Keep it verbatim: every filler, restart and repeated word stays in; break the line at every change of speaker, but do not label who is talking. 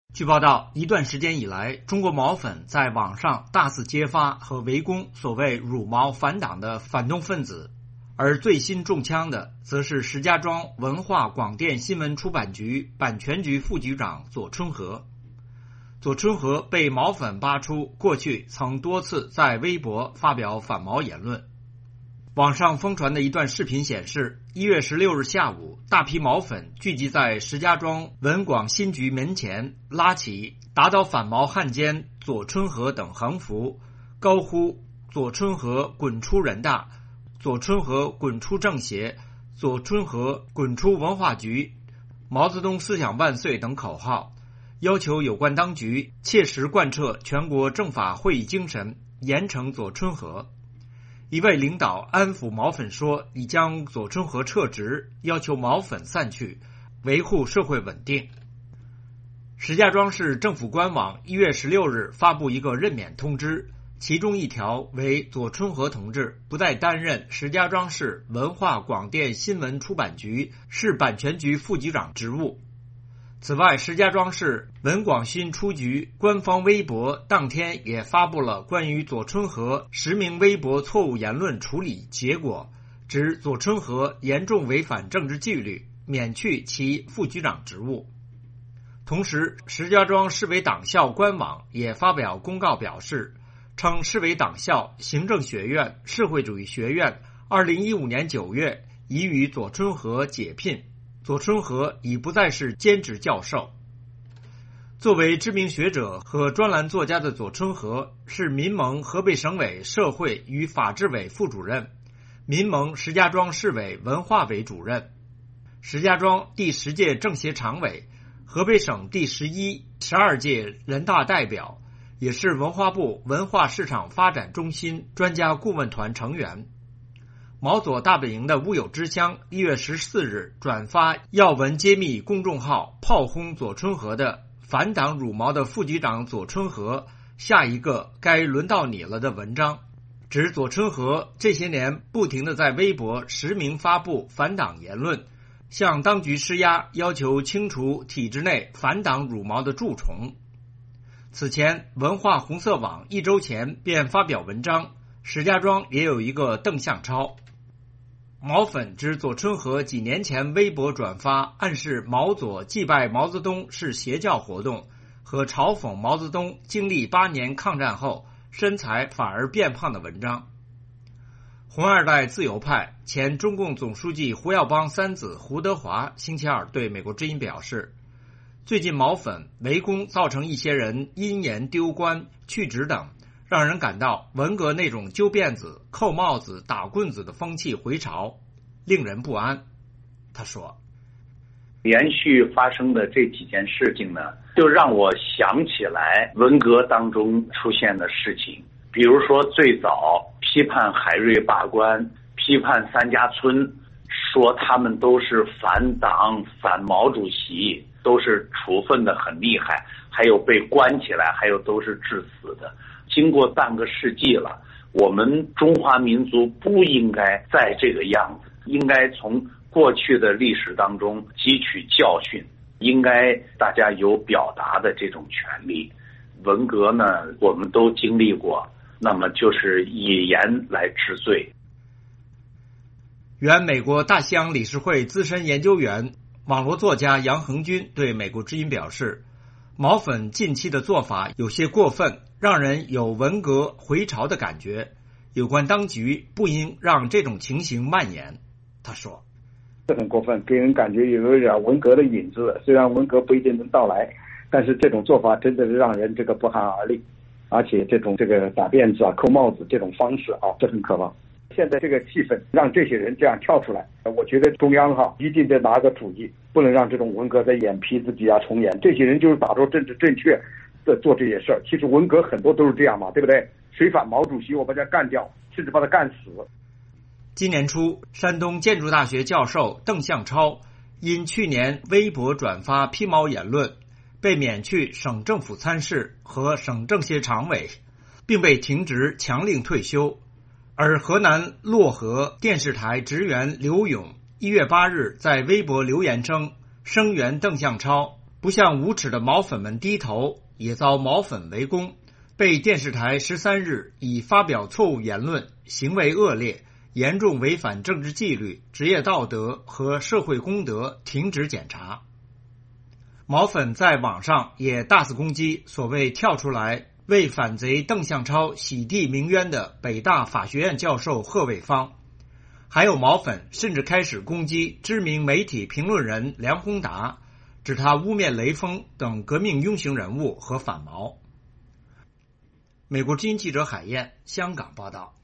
据报道，一段时间以来，中国毛粉在网上大肆揭发和围攻所谓辱毛反党的反动分子，而最新中枪的则是石家庄文化广电新闻出版局版权局副局长左春和。左春和被毛粉扒出过去曾多次在微博发表反毛言论。网上疯传的一段视频显示，一月十六日下午，大批毛粉聚集在石家庄文广新局门前，拉起打倒反毛汉奸左春和等横幅，高呼左春和滚出人大，左春和滚出政协，左春和滚出文化局，毛泽东思想万岁等口号，要求有关当局切实贯彻全国政法会议精神，严惩左春和。一位领导安抚毛粉说，已将左春和撤职，要求毛粉散去，维护社会稳定。石家庄市政府官网一月十六日发布一个任免通知，其中一条为左春和同志不再担任石家庄市文化广电新闻出版局市版权局副局长职务。此外，石家庄市文广新出局官方微博当天也发布了关于左春和实名微博错误言论处理结果，指左春和严重违反政治纪律，免去其副局长职务。同时，石家庄市委党校官网也发表公告表示，称市委党校行政学院社会主义学院二零一五年九月已与左春和解聘，左春和已不再是兼职教授。作为知名学者和专栏作家的左春和是民盟河北省委社会与法制委副主任，民盟石家庄市委文化委主任，石家庄第十届政协常委，河北省第十一、十二届人大代表，也是文化部文化市场发展中心专家顾问团成员。毛左大本营的乌有之乡一月十四日转发要闻揭秘公众号炮轰左春和的反党辱毛的副局长左春和，下一个该轮到你了的文章，指左春和这些年不停地在微博实名发布反党言论，向当局施压，要求清除体制内反党辱毛的蛀虫。此前，文化红色网一周前便发表文章，石家庄也有一个邓向超。毛粉指左春和几年前微博转发暗示毛左祭拜毛泽东是邪教活动，和嘲讽毛泽东经历八年抗战后身材反而变胖的文章。红二代自由派前中共总书记胡耀邦三子胡德华星期二对美国之音表示，最近毛粉围攻造成一些人因言丢官去职等，让人感到文革那种揪辫子、扣帽子、打棍子的风气回潮，令人不安。他说，
连续发生的这几件事情呢，就让我想起来文革当中出现的事情，比如说最早批判海瑞罢官，批判三家村，说他们都是反党反毛主席，都是处分的很厉害，还有被关起来，还有都是致死的。经过半个世纪了，我们中华民族不应该再这个样子，应该从过去的历史当中汲取教训，应该大家有表达的这种权利。文革呢，我们都经历过，那么就是以言来治罪。
原美国大西洋理事会资深研究员、网络作家杨恒军对美国之音表示，毛粉近期的做法有些过分，让人有文革回潮的感觉，有关当局不应让这种情形蔓延。他说，
这很过分，给人感觉有一点文革的影子，虽然文革不一定能到来，但是这种做法真的是让人这个不寒而栗，而且这种这个打辫子啊、扣帽子这种方式啊，这很可怕。现在这个气氛让这些人这样跳出来，我觉得中央哈一定得拿个主意，不能让这种文革再演坯子挤压重演。这些人就是打着政治正确的做这些事儿，其实文革很多都是这样嘛，对不对？谁反毛主席，我把他干掉，甚至把他干死。
今年初，山东建筑大学教授邓向超因去年微博转发批毛言论，被免去省政府参事和省政协常委，并被停职强令退休。而河南漯河电视台职员刘勇一月八日在微博留言称，声援邓向超， 不向无耻的毛粉们低头，也遭毛粉围攻，被电视台十三日以发表错误言论、行为恶劣、严重违反政治纪律、职业道德和社会公德停职检查。毛粉在网上也大肆攻击所谓跳出来为反贼邓向超洗地鸣冤的北大法学院教授贺卫方，还有毛粉甚至开始攻击知名媒体评论人梁宏达，指他污蔑雷锋等革命庸行人物和反毛。美国之音记者海燕，香港报道。